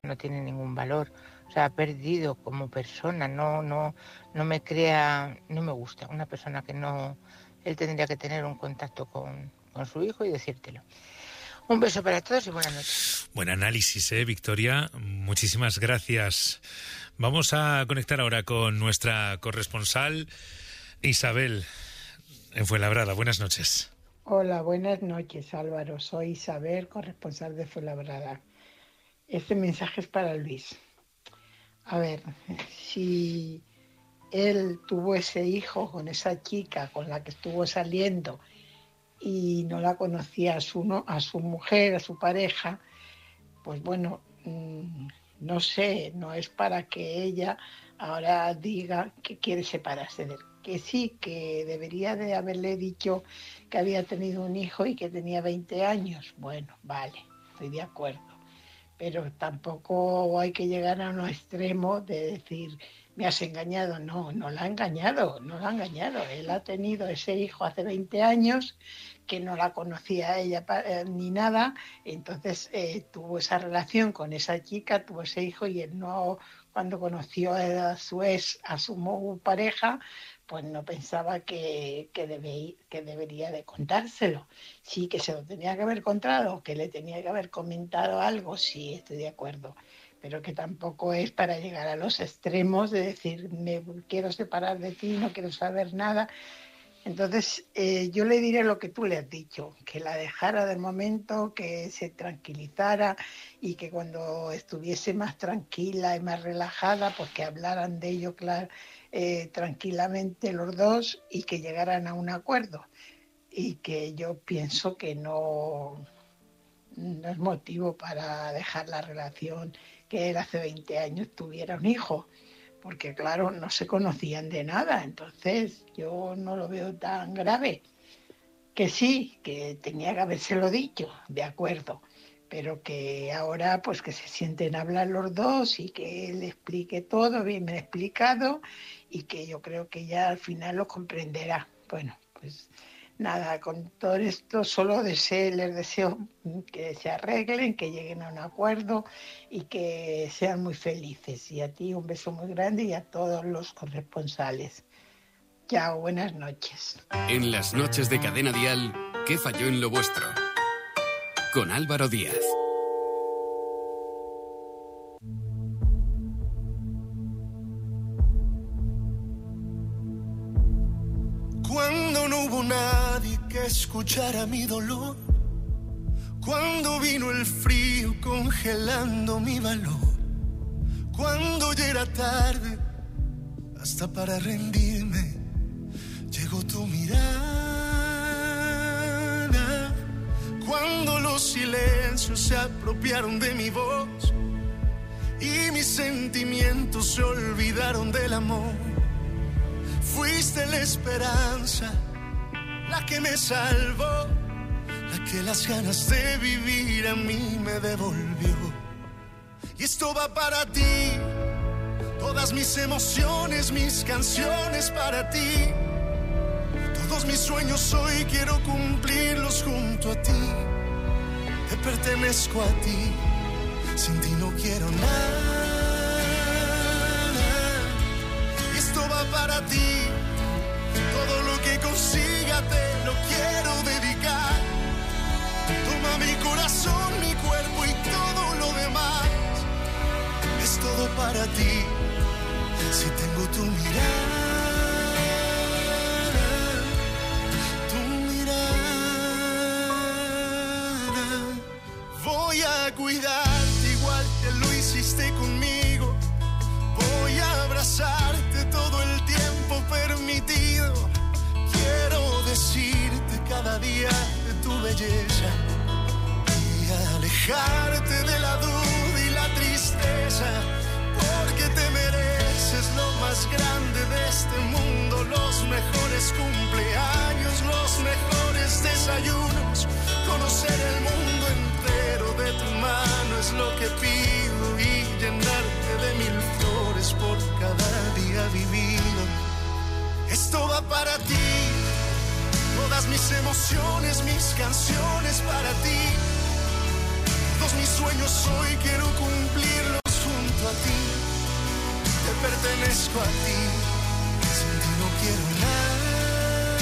no tiene ningún valor. O sea, ha perdido como persona, no me crea, no me gusta. Una persona que no, él tendría que tener un contacto con su hijo y decírtelo. Un beso para todos y buenas noches. Buen análisis, Victoria. Muchísimas gracias. Vamos a conectar ahora con nuestra corresponsal Isabel en Fuenlabrada. Buenas noches. Hola, buenas noches, Álvaro. Soy Isabel, corresponsal de Fuenlabrada. Este mensaje es para Luis. A ver, si él tuvo ese hijo con esa chica con la que estuvo saliendo y no la conocía a su mujer, a su pareja, pues bueno, no sé, no es para que ella ahora diga que quiere separarse de él. Que sí, que debería de haberle dicho que había tenido un hijo y que tenía 20 años. Bueno, vale, estoy de acuerdo. Pero tampoco hay que llegar a un extremo de decir, me has engañado. No la ha engañado, no la ha engañado. Él ha tenido ese hijo hace 20 años, que no la conocía a ella ni nada, entonces tuvo esa relación con esa chica, tuvo ese hijo y él no, cuando conoció a su pareja, pues no pensaba que debería de contárselo. Sí, que se lo tenía que haber contado, que le tenía que haber comentado algo, sí, estoy de acuerdo, pero que tampoco es para llegar a los extremos de decir, me quiero separar de ti, no quiero saber nada. Entonces, yo le diré lo que tú le has dicho, que la dejara de momento, que se tranquilizara y que cuando estuviese más tranquila y más relajada, pues que hablaran de ello tranquilamente los dos y que llegaran a un acuerdo. Y que yo pienso que no es motivo para dejar la relación, que él hace 20 años tuviera un hijo. Porque claro, no se conocían de nada, entonces yo no lo veo tan grave. Que sí, que tenía que habérselo dicho, de acuerdo, pero que ahora pues que se sienten a hablar los dos y que él explique todo bien explicado y que yo creo que ya al final lo comprenderá. Bueno, pues nada, con todo esto solo les deseo que se arreglen, que lleguen a un acuerdo y que sean muy felices. Y a ti un beso muy grande y a todos los corresponsales. Chao, buenas noches. En las noches de Cadena Dial, ¿qué falló en lo vuestro? Con Álvaro Díaz. Cuando no hubo nadie que escuchara mi dolor, cuando vino el frío congelando mi valor, cuando ya era tarde hasta para rendirme, llegó tu mirada. Cuando los silencios se apropiaron de mi voz y mis sentimientos se olvidaron del amor, fuiste la esperanza, la que me salvó, la que las ganas de vivir a mí me devolvió. Y esto va para ti, todas mis emociones, mis canciones para ti. Todos mis sueños hoy quiero cumplirlos junto a ti. Te pertenezco a ti, sin ti no quiero nada. Y esto va para ti, todo lo que consiga te lo quiero dedicar. Toma mi corazón, mi cuerpo y todo lo demás. Es todo para ti, si tengo tu mirada. Voy a cuidarte igual que lo hiciste conmigo. Voy a abrazarte todo el tiempo permitido. Quiero decirte cada día de tu belleza y alejarte de la duda y la tristeza, porque te mereces lo más grande de este mundo, los mejores cumpleaños, los mejores desayunos, conocer el mundo entero de tu mano es lo que pido y llenarte de 1000 flores por cada día vivido. Esto va para ti, todas mis emociones, mis canciones para ti. Todos mis sueños hoy quiero cumplirlos. pertenezco a ti. Sin ti no quiero nada.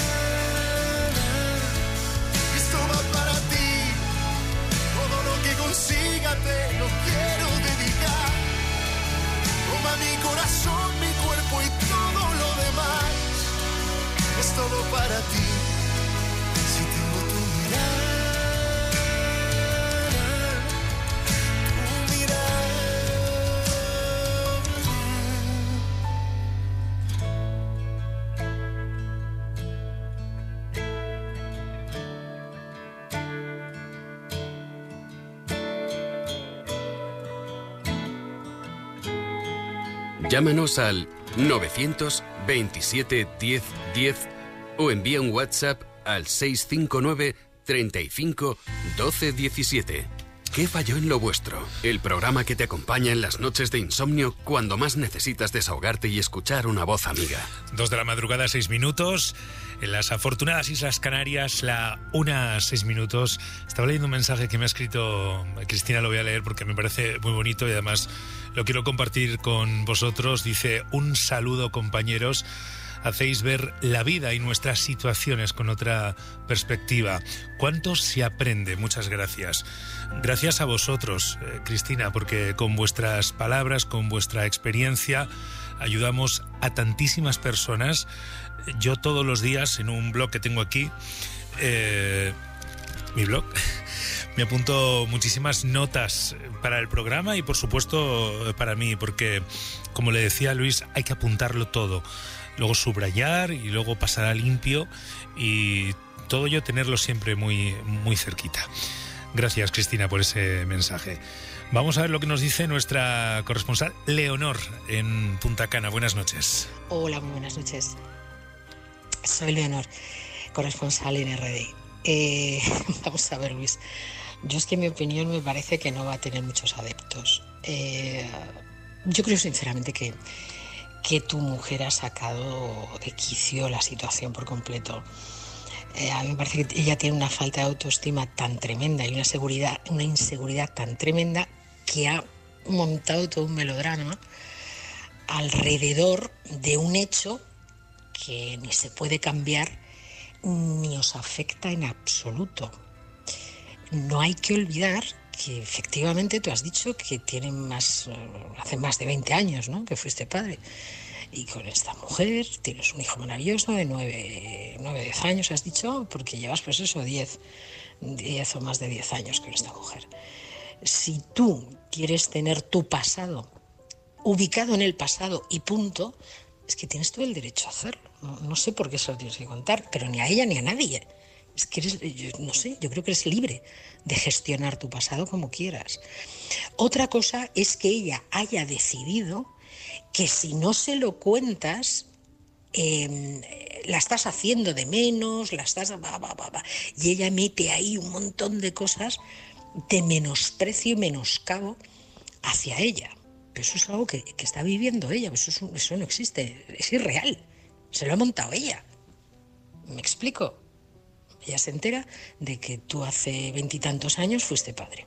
Esto va para ti. Todo lo que consiga te lo quiero dedicar. Toma mi corazón, mi cuerpo y todo lo demás. Es todo para ti. Si tengo tu mirada. Llámanos al 927 10 10 o envía un WhatsApp al 659 35 12 17. ¿Qué falló en lo vuestro? El programa que te acompaña en las noches de insomnio cuando más necesitas desahogarte y escuchar una voz amiga. 2 de la madrugada, 6 minutos. En las afortunadas Islas Canarias, la 1:06 minutos. Estaba leyendo un mensaje que me ha escrito Cristina, lo voy a leer porque me parece muy bonito y además lo quiero compartir con vosotros. Dice: un saludo, compañeros. Hacéis ver la vida y nuestras situaciones con otra perspectiva. ¿Cuánto se aprende? Muchas gracias. Gracias a vosotros, Cristina, porque con vuestras palabras, con vuestra experiencia, ayudamos a tantísimas personas. Yo todos los días en un blog que tengo aquí, mi blog, me apunto muchísimas notas para el programa y por supuesto para mí, porque como le decía a Luis, hay que apuntarlo todo, luego subrayar y luego pasar a limpio y todo ello tenerlo siempre muy, muy cerquita. Gracias, Cristina, por ese mensaje. Vamos a ver lo que nos dice nuestra corresponsal Leonor en Punta Cana. Buenas noches. Hola, muy buenas noches. Soy Leonor, corresponsal en RDI. Vamos a ver, Luis. Yo es que mi opinión me parece que no va a tener muchos adeptos. Yo creo sinceramente que tu mujer ha sacado de quicio la situación por completo. A mí me parece que ella tiene una falta de autoestima tan tremenda y una inseguridad tan tremenda que ha montado todo un melodrama alrededor de un hecho que ni se puede cambiar ni os afecta en absoluto. No hay que olvidar que efectivamente tú has dicho que hace más de 20 años, ¿no?, que fuiste padre. Y con esta mujer tienes un hijo maravilloso de 9-10 años, has dicho, porque llevas pues eso, 10 o más de 10 años con esta mujer. Si tú quieres tener tu pasado ubicado en el pasado y punto, es que tienes todo el derecho a hacerlo. No sé por qué se lo tienes que contar, pero ni a ella ni a nadie. Es que yo creo que eres libre de gestionar tu pasado como quieras. Otra cosa es que ella haya decidido que si no se lo cuentas, la estás haciendo de menos, y ella mete ahí un montón de cosas de menosprecio y menoscabo hacia ella. Pero eso es algo que está viviendo ella, eso no existe, es irreal, se lo ha montado ella. ¿Me explico? Ella se entera de que tú hace 20 y tantos años fuiste padre.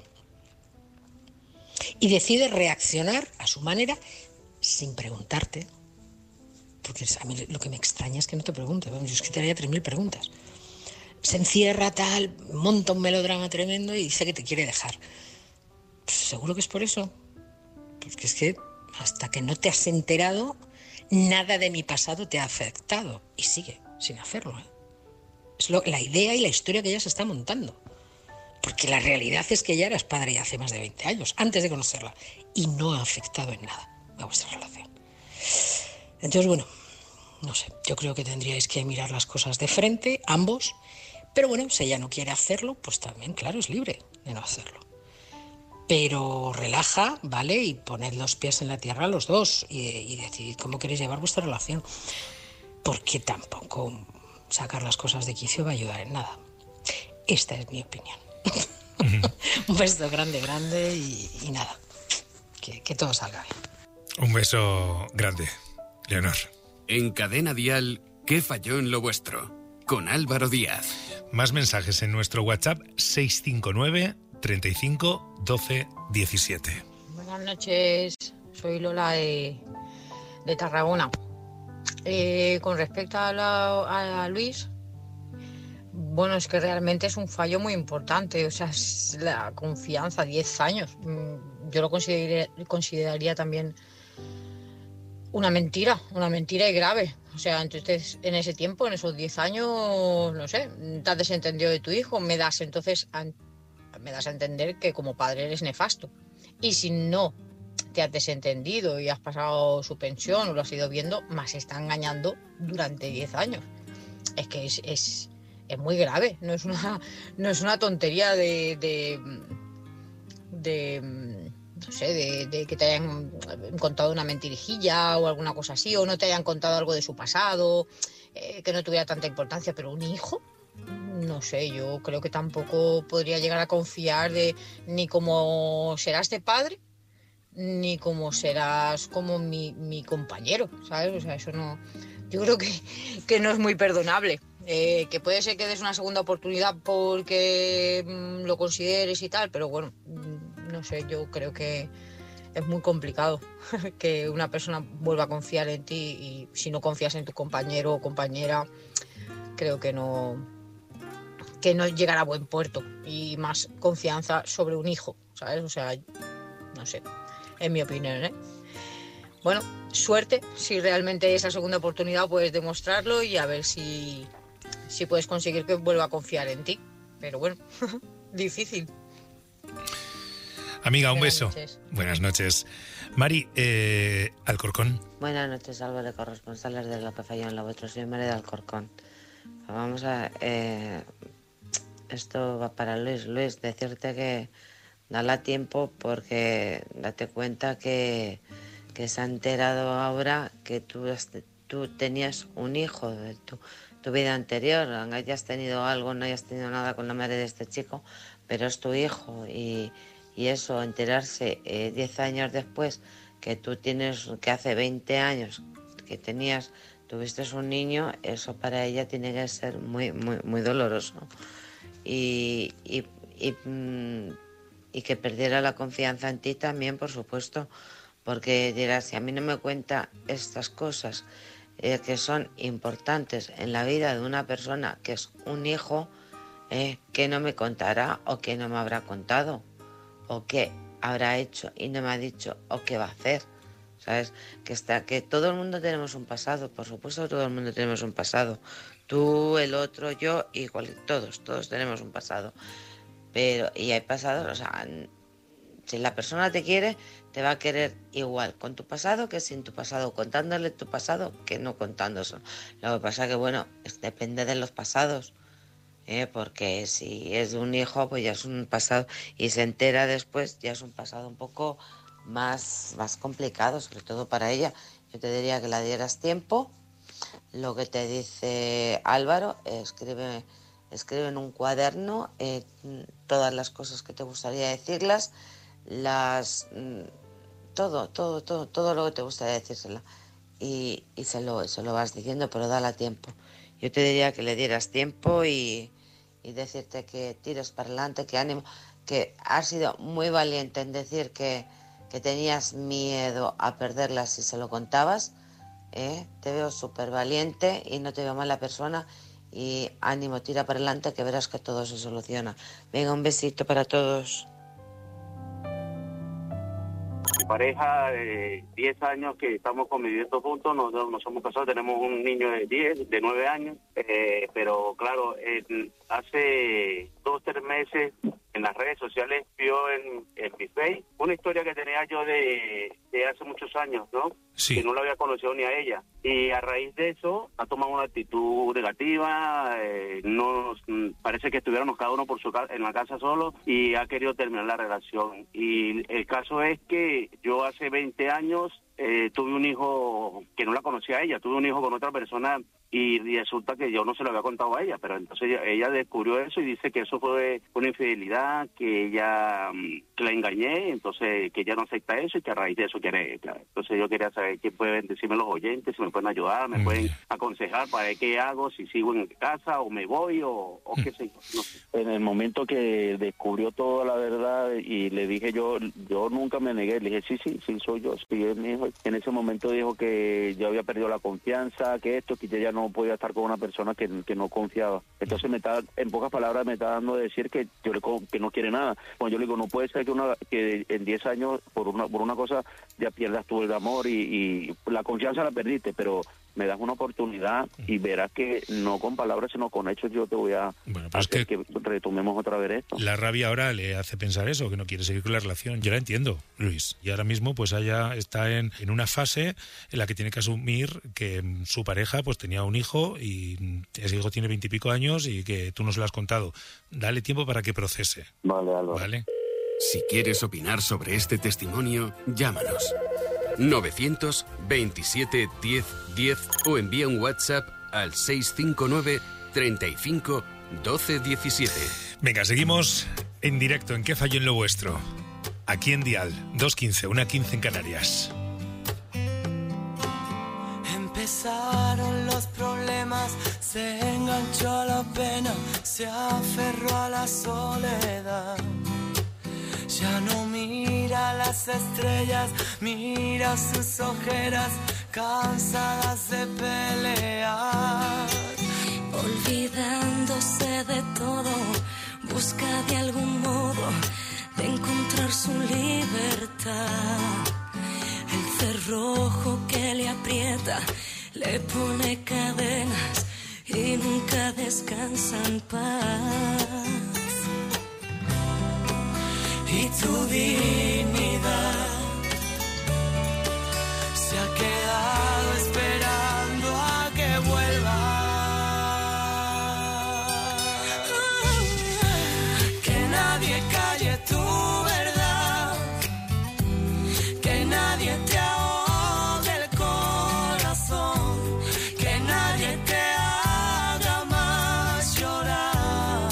Y decide reaccionar a su manera sin preguntarte. Porque a mí lo que me extraña es que no te pregunte. Yo es que te haría 3.000 preguntas. Se encierra tal, monta un melodrama tremendo y dice que te quiere dejar. Pues seguro que es por eso. Porque es que hasta que no te has enterado, nada de mi pasado te ha afectado. Y sigue sin hacerlo, ¿eh? Es la idea y la historia que ella se está montando. Porque la realidad es que ya eras padre hace más de 20 años, antes de conocerla. Y no ha afectado en nada a vuestra relación. Entonces, bueno, no sé, yo creo que tendríais que mirar las cosas de frente, ambos. Pero bueno, si ella no quiere hacerlo, pues también, claro, es libre de no hacerlo. Pero relaja, ¿vale? Y poned los pies en la tierra los dos y decidid cómo queréis llevar vuestra relación. Porque tampoco sacar las cosas de quicio va a ayudar en nada. Esta es mi opinión. Un beso grande y nada, que todo salga bien. Un beso grande, Leonor. En Cadena Dial, ¿qué falló en lo vuestro? Con Álvaro Díaz. Más mensajes en nuestro WhatsApp 659 35 12 17. Buenas noches, soy Lola de de Tarragona. Con respecto a Luis, bueno, es que realmente es un fallo muy importante, o sea, es la confianza, 10 años. Yo lo consideraría también una mentira y grave. O sea, entonces en ese tiempo, en esos 10 años, no sé, te has desentendido de tu hijo, me das a entender que como padre eres nefasto. Y si no te has desentendido y has pasado su pensión o lo has ido viendo, más está engañando durante 10 años. Es que es muy grave, no es una tontería de no sé, de que te hayan contado una mentirijilla o alguna cosa así, o no te hayan contado algo de su pasado, que no tuviera tanta importancia, pero un hijo, no sé, yo creo que tampoco podría llegar a confiar ni cómo serás de padre, ni cómo serás como mi compañero, ¿sabes? O sea, eso no, yo creo que no es muy perdonable. Que puede ser que des una segunda oportunidad porque lo consideres y tal, pero bueno, no sé, yo creo que es muy complicado que una persona vuelva a confiar en ti, y si no confías en tu compañero o compañera, creo que no llegará a buen puerto, y más confianza sobre un hijo, ¿sabes? O sea, no sé, en mi opinión, ¿eh? Bueno, suerte, si realmente esa segunda oportunidad puedes demostrarlo y a ver si puedes conseguir que vuelva a confiar en ti. Pero bueno, difícil. Amiga, un Buenas beso. Noches. Buenas noches. Mari, Alcorcón. Buenas noches, Álvaro, corresponsales de Lo que falló en lo vuestro. Soy María de Alcorcón. Vamos a... esto va para Luis. Luis, decirte que dale tiempo, porque date cuenta que se ha enterado ahora que tú tenías un hijo de tu vida anterior, hayas tenido algo, no hayas tenido nada con la madre de este chico, pero es tu hijo, y eso, enterarse 10 años después que que hace 20 años que tuviste un niño, eso para ella tiene que ser muy, muy, muy doloroso. Y que perdiera la confianza en ti también, por supuesto, porque dirás, si a mí no me cuenta estas cosas que son importantes en la vida de una persona que es un hijo, que no me contará, o que no me habrá contado, o que habrá hecho y no me ha dicho, o qué va a hacer, ¿sabes? Que todo el mundo tenemos un pasado, por supuesto, todo el mundo tenemos un pasado, tú, el otro, yo, igual, todos tenemos un pasado, y hay pasados, o sea, si la persona te quiere, te va a querer igual con tu pasado que sin tu pasado, contándole tu pasado que no contándose. Lo que pasa que, bueno, depende de los pasados, porque si es de un hijo, pues ya es un pasado, y se entera después, ya es un pasado un poco más complicado, sobre todo para ella. Yo te diría que la dieras tiempo. Lo que te dice Álvaro, escribe en un cuaderno todas las cosas que te gustaría decirlas, todo lo que te gustaría decírsela, y se lo vas diciendo, pero dale tiempo. Yo te diría que le dieras tiempo y decirte que tires para adelante, que ánimo, que has sido muy valiente en decir que tenías miedo a perderla si se lo contabas. Te veo súper valiente y no te veo mala persona, y ánimo, tira para adelante, que verás que todo se soluciona. Venga, un besito para todos. Mi pareja de 10 años que estamos conviviendo juntos, nos somos casados, tenemos un niño de 9 años, pero claro, hace 2 o 3 meses en las redes sociales vio en mi Facebook una historia que tenía yo de hace muchos años, ¿no? Sí. Que no la había conocido ni a ella. Y a raíz de eso ha tomado una actitud negativa, parece que estuviéramos cada uno en la casa solo, y ha querido terminar la relación. Y el caso es que yo hace 20 años tuve un hijo que no la conocía a ella, tuve un hijo con otra persona, y resulta que yo no se lo había contado a ella, pero entonces ella descubrió eso y dice que eso fue una infidelidad, que ella que la engañé, entonces que ella no acepta eso y que a raíz de eso quiere, claro. Entonces yo quería saber qué pueden decirme los oyentes, si me pueden ayudar, me pueden aconsejar para ver qué hago, si sigo en casa o me voy o qué sé yo. No sé. En el momento que descubrió toda la verdad y le dije yo nunca me negué, le dije sí, soy yo, sí, es mi hijo, en ese momento dijo que yo había perdido la confianza, que yo ya no podía estar con una persona que no confiaba. Entonces en pocas palabras me está dando a decir que que no quiere nada. Bueno, yo le digo, no puede ser que en 10 años por una cosa ya pierdas tú el amor y la confianza la perdiste, pero me das una oportunidad y verás que no con palabras sino con hechos yo te voy a hacer que retomemos otra vez esto. La rabia ahora le hace pensar eso, que no quiere seguir con la relación. Yo la entiendo, Luis. Y ahora mismo pues ella está en una fase en la que tiene que asumir que su pareja pues tenía un hijo y ese hijo tiene 20 y pico años y que tú no se lo has contado. Dale tiempo para que procese. Vale, Álvaro. ¿Vale? Si quieres opinar sobre este testimonio, llámanos. 927 10 10 o envía un WhatsApp al 659 35 12 17. Venga, seguimos en directo en ¿Qué falló en lo vuestro? Aquí en Dial 215, 1:15 en Canarias. Empezaron los problemas, se enganchó a la pena, se aferró a la soledad. Ya no mira las estrellas, mira sus ojeras, cansadas de pelear. Olvidándose de todo, busca de algún modo de encontrar su libertad. El cerrojo que le aprieta, le pone cadenas y nunca descansa en paz. Y tu dignidad se ha quedado esperando a que vuelva. Que nadie calle tu verdad, que nadie te ahogue el corazón, que nadie te haga más llorar.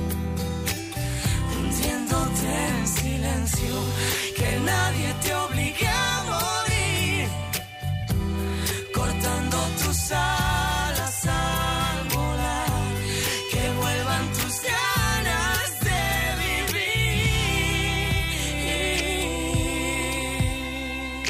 Que nadie te obligue a morir, cortando tus alas al volar, que vuelvan tus ganas de vivir.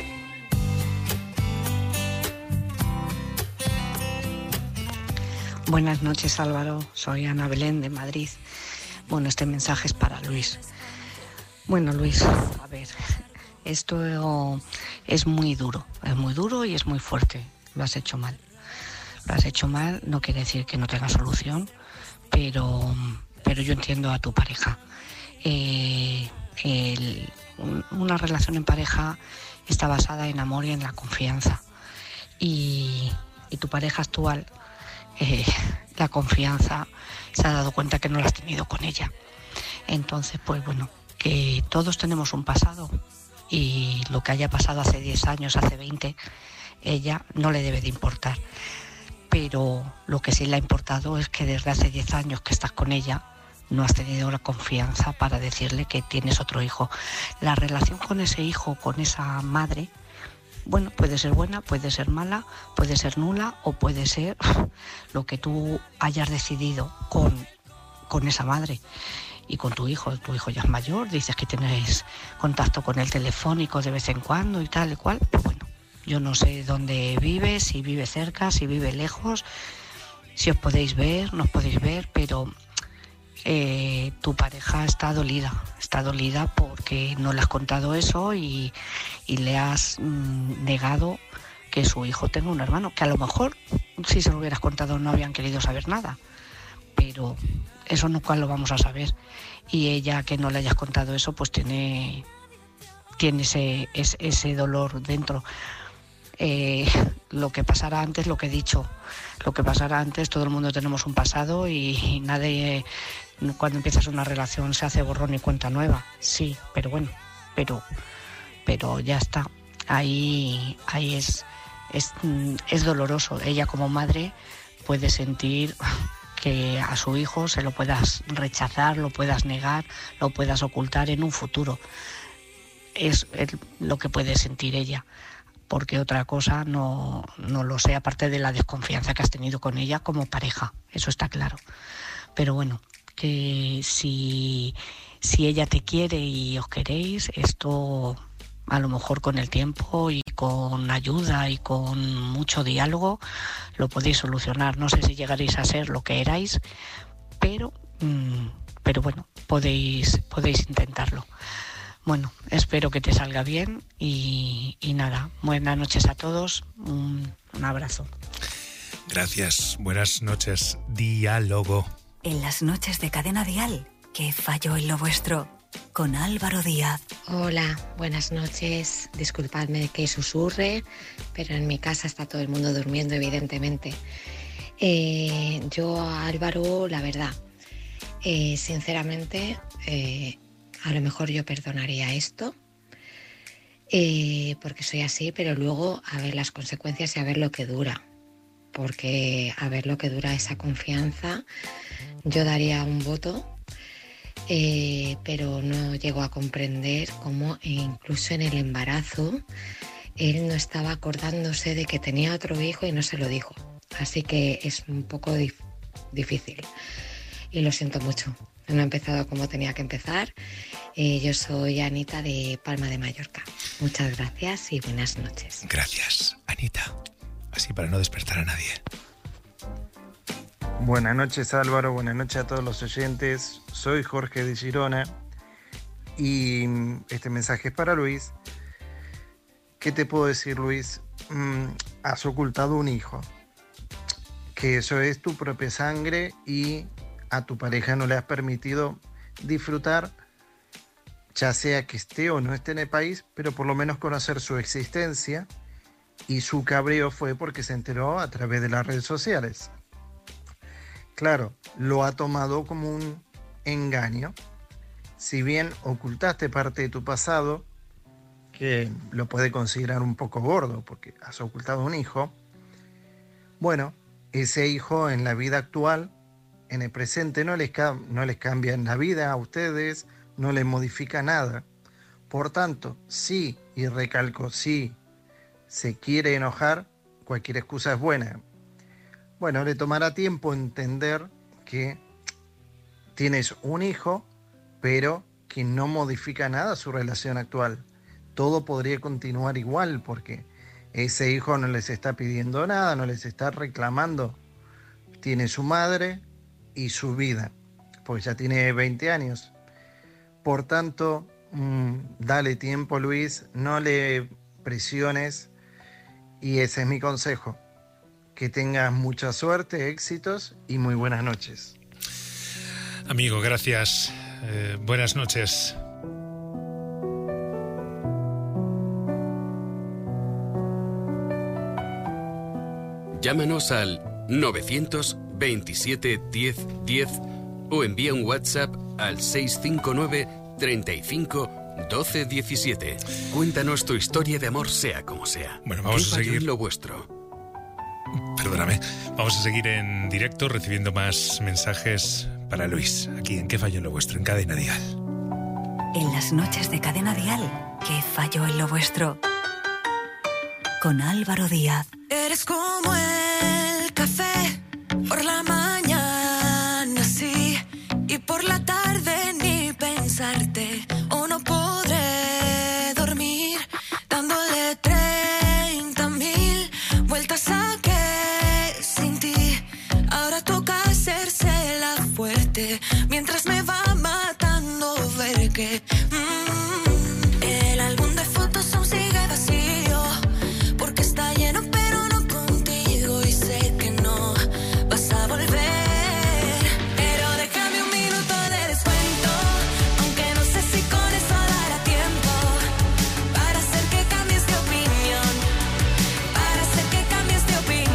Buenas noches, Álvaro. Soy Ana Belén de Madrid. Bueno, este mensaje es para Luis. Bueno, Luis, a ver, esto es muy duro y es muy fuerte. Lo has hecho mal. Lo has hecho mal, no quiere decir que no tenga solución, pero yo entiendo a tu pareja. Una relación en pareja está basada en amor y en la confianza. Y tu pareja actual, la confianza, se ha dado cuenta que no la has tenido con ella. Entonces, pues bueno, que todos tenemos un pasado y lo que haya pasado hace 10 años, hace 20, ella no le debe de importar. Pero lo que sí le ha importado es que desde hace 10 años que estás con ella no has tenido la confianza para decirle que tienes otro hijo. La relación con ese hijo, con esa madre, bueno, puede ser buena, puede ser mala, puede ser nula o puede ser lo que tú hayas decidido con esa madre. Y con tu hijo ya es mayor, dices que tienes contacto con él telefónico de vez en cuando y tal y cual. Pues bueno, yo no sé dónde vive, si vive cerca, si vive lejos, si os podéis ver, no os podéis ver, pero tu pareja está dolida porque no le has contado eso y le has negado que su hijo tenga un hermano, que a lo mejor si se lo hubieras contado no habían querido saber nada, pero eso nunca lo vamos a saber. Y ella, que no le hayas contado eso, pues tiene ese dolor dentro. Lo que pasará antes, lo que he dicho, lo que pasará antes, todo el mundo tenemos un pasado y nadie, cuando empiezas una relación se hace borrón y cuenta nueva. Sí, pero bueno, pero ya está. Ahí es doloroso. Ella como madre puede sentir que a su hijo se lo puedas rechazar, lo puedas negar, lo puedas ocultar en un futuro. Es lo que puede sentir ella, porque otra cosa no lo sé, aparte de la desconfianza que has tenido con ella como pareja, eso está claro. Pero bueno, que si ella te quiere y os queréis, esto a lo mejor con el tiempo y con ayuda y con mucho diálogo lo podéis solucionar. No sé si llegaréis a ser lo que erais, pero bueno, podéis intentarlo. Bueno, espero que te salga bien y nada, buenas noches a todos, un abrazo. Gracias, buenas noches. Diálogo. En las noches de Cadena Dial, ¿qué falló en lo vuestro? Con Álvaro Díaz. Hola, buenas noches. Disculpadme que susurre, pero en mi casa está todo el mundo durmiendo, evidentemente. Yo, Álvaro, la verdad, sinceramente, a lo mejor yo perdonaría esto, porque soy así, pero luego a ver las consecuencias y a ver lo que dura. Porque a ver lo que dura esa confianza, yo daría un voto, pero no llego a comprender cómo incluso en el embarazo él no estaba acordándose de que tenía otro hijo y no se lo dijo. Así que es un poco difícil y lo siento mucho. No ha empezado como tenía que empezar. Yo soy Anita de Palma de Mallorca. Muchas gracias y buenas noches. Gracias, Anita. Así para no despertar a nadie. Buenas noches, Álvaro, buenas noches a todos los oyentes. Soy Jorge de Girona y este mensaje es para Luis. ¿Qué te puedo decir, Luis? Has ocultado un hijo, que eso es tu propia sangre y a tu pareja no le has permitido disfrutar, ya sea que esté o no esté en el país, pero por lo menos conocer su existencia, y su cabreo fue porque se enteró a través de las redes sociales. Claro, lo ha tomado como un engaño. Si bien ocultaste parte de tu pasado, que lo puede considerar un poco gordo porque has ocultado un hijo, bueno, ese hijo en la vida actual, en el presente, no les cambia en la vida a ustedes, no les modifica nada. Por tanto, sí, y recalco, sí, se quiere enojar, cualquier excusa es buena. Bueno, le tomará tiempo entender que tienes un hijo, pero que no modifica nada su relación actual. Todo podría continuar igual porque ese hijo no les está pidiendo nada, no les está reclamando. Tiene su madre y su vida, porque ya tiene 20 años. Por tanto, dale tiempo, Luis, no le presiones y ese es mi consejo. Que tengas mucha suerte, éxitos y muy buenas noches. Amigo, gracias. Buenas noches. Llámanos al 927 10 10 o envía un WhatsApp al 659 35 12 17. Cuéntanos tu historia de amor, sea como sea. Bueno, vamos a seguir lo vuestro. Perdóname, vamos a seguir en directo recibiendo más mensajes para Luis, aquí en ¿Qué falló en lo vuestro? En Cadena Dial. En las noches de Cadena Dial, ¿qué falló en lo vuestro? Con Álvaro Díaz. Eres como el café, por la mañana sí, y por la tarde ni pensarte, o no podré dormir, dándole 30,000 vueltas a que sin ti, ahora toca hacerse la fuerte, mientras me va matando ver que el álbum de fotos aún sigue vacío, porque está lleno pero no contigo, y sé que no vas a volver, pero déjame un minuto de descuento, aunque no sé si con eso dará tiempo, para hacer que cambies de opinión, para hacer que cambies de opinión.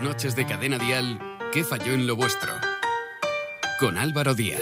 noches de Cadena Dial, ¿qué falló en lo vuestro? Con Álvaro Díaz.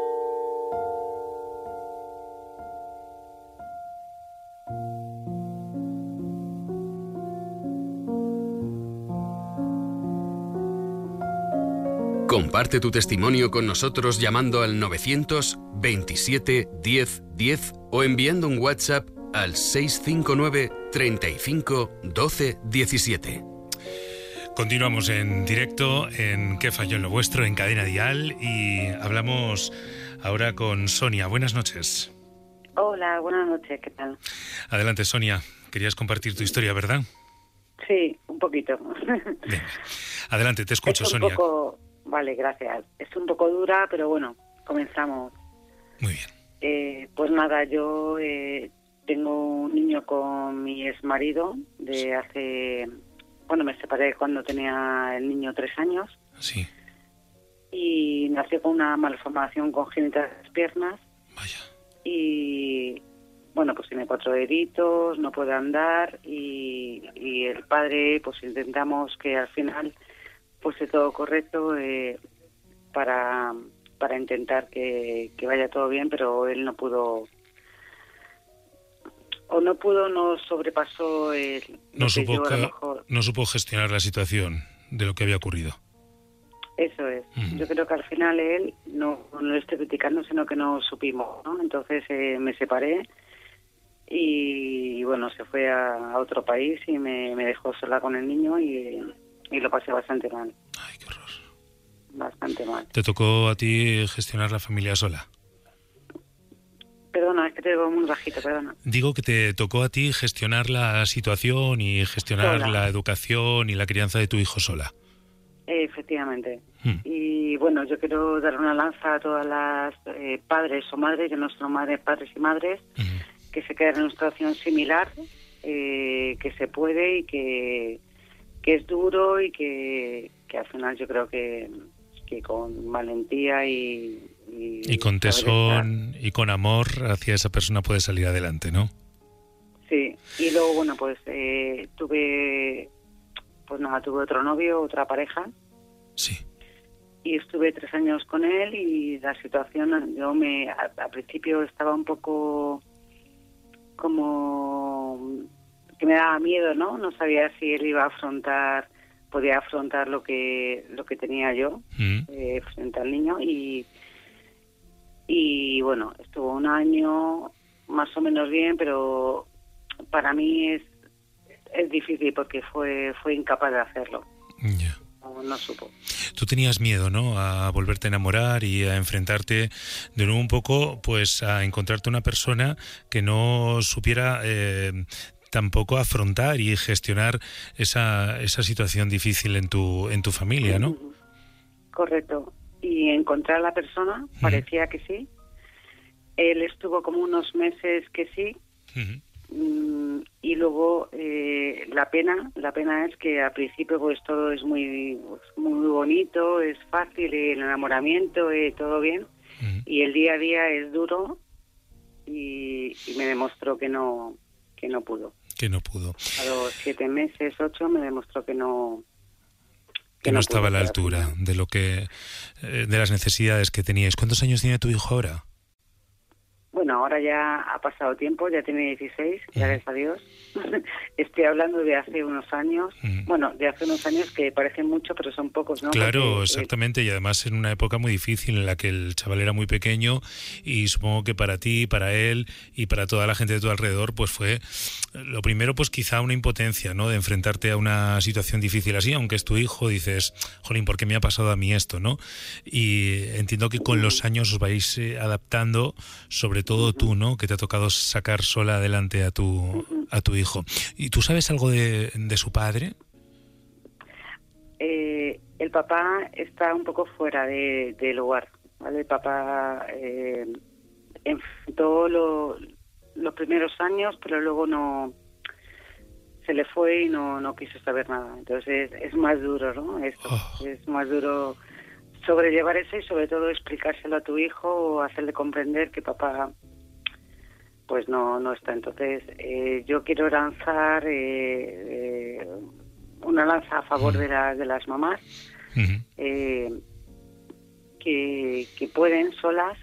Comparte tu testimonio con nosotros llamando al 927 10 10 o enviando un WhatsApp al 659 35 12 17. Continuamos en directo en ¿Qué falló en lo vuestro? En Cadena Dial y hablamos ahora con Sonia. Buenas noches. Hola, buenas noches, ¿qué tal? Adelante, Sonia. Querías compartir tu historia, ¿verdad? Sí, un poquito. Bien. Adelante, te escucho, Sonia. Vale, gracias. Es un poco dura, pero bueno, comenzamos. Muy bien. Pues nada, yo tengo un niño con mi exmarido de hace... Bueno, me separé cuando tenía el niño 3 años. Sí. Y nació con una malformación congénita de las piernas. Vaya. Y bueno, pues tiene 4 deditos, no puede andar y el padre, pues intentamos que al final fuese todo correcto para intentar que vaya todo bien, pero él no pudo, no sobrepasó no supo gestionar la situación de lo que había ocurrido. Eso es. Yo creo que al final él, no lo estoy criticando, sino que no supimos, ¿no? Entonces me separé y bueno, se fue a otro país y me dejó sola con el niño y lo pasé bastante mal. Ay, qué horror. Bastante mal. ¿Te tocó a ti gestionar la familia sola? Perdona, es que te digo muy bajito, perdona. Digo que te tocó a ti gestionar la situación y gestionar sola. La educación y la crianza de tu hijo sola. Efectivamente. Y bueno, yo quiero dar una lanza a todas las padres o madres, que no son madres, padres y madres, que se quedan en una situación similar, que se puede y que es duro y que al final yo creo que con valentía y con tesón y con amor hacia esa persona puede salir adelante, ¿no? Sí, y luego bueno, pues tuve otro novio, otra pareja. Sí. Y estuve 3 años con él y la situación, al principio estaba un poco como que me daba miedo, ¿no? No sabía si él podía afrontar lo que tenía yo frente al niño y bueno, estuvo 1 año más o menos bien, pero para mí es difícil porque fue incapaz de hacerlo. Ya. No supo. Tú tenías miedo, ¿no?, a volverte a enamorar y a enfrentarte de nuevo un poco, pues a encontrarte una persona que no supiera tampoco afrontar y gestionar esa situación difícil en tu familia, ¿no? Correcto. Y encontrar a la persona, parecía que sí. Él estuvo como unos meses que sí. Y luego la pena es que al principio pues todo es muy bonito, es fácil, el enamoramiento, todo bien, y el día a día es duro y me demostró que no pudo. Que no pudo. A los 7 meses, 8 me demostró que no estaba a la altura de lo que de las necesidades que teníais. ¿Cuántos años tiene tu hijo ahora? Bueno, ahora ya ha pasado tiempo, ya tiene 16, gracias a Dios. Estoy hablando de hace unos años, de hace unos años que parecen mucho, pero son pocos, ¿no? Claro, porque, exactamente, y además en una época muy difícil en la que el chaval era muy pequeño y supongo que para ti, para él y para toda la gente de tu alrededor, pues fue lo primero, pues quizá una impotencia, ¿no?, de enfrentarte a una situación difícil así, aunque es tu hijo, dices, jolín, ¿por qué me ha pasado a mí esto, no? Y entiendo que con los años os vais adaptando, sobre todo tú, ¿no?, que te ha tocado sacar sola adelante a tu hijo. ¿Y tú sabes algo de su padre? El papá está un poco fuera de lugar, ¿vale? El papá enfrentó los primeros años, pero luego no se le fue y no quiso saber nada. Entonces es más duro, ¿no? Esto es más duro sobrellevar eso y sobre todo explicárselo a tu hijo o hacerle comprender que papá pues no está. Entonces yo quiero lanzar una lanza a favor de las mamás que pueden solas,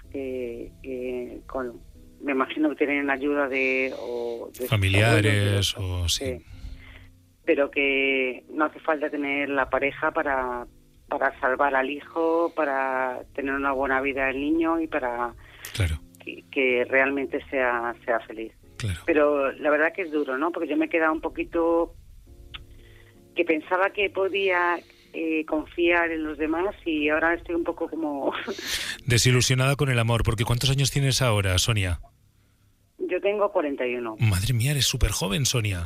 me imagino que tienen ayuda de familiares o sí. Pero que no hace falta tener la pareja para salvar al hijo, para tener una buena vida del niño y para que realmente sea feliz. Claro. Pero la verdad que es duro, ¿no? Porque yo me he quedado un poquito que pensaba que podía confiar en los demás y ahora estoy un poco como... Desilusionada con el amor, porque ¿cuántos años tienes ahora, Sonia? Yo tengo 41. Madre mía, eres súper joven, Sonia.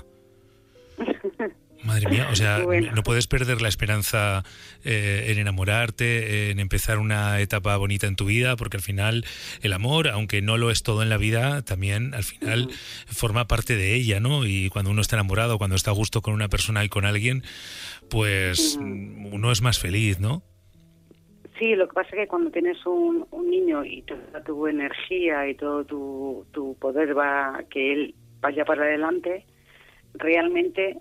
Madre mía, o sea, bueno, no puedes perder la esperanza en enamorarte, en empezar una etapa bonita en tu vida, porque al final el amor, aunque no lo es todo en la vida, también al final forma parte de ella, ¿no? Y cuando uno está enamorado, cuando está a gusto con una persona y con alguien, pues uno es más feliz, ¿no? Sí, lo que pasa es que cuando tienes un niño y toda tu energía y todo tu poder que él vaya para adelante, realmente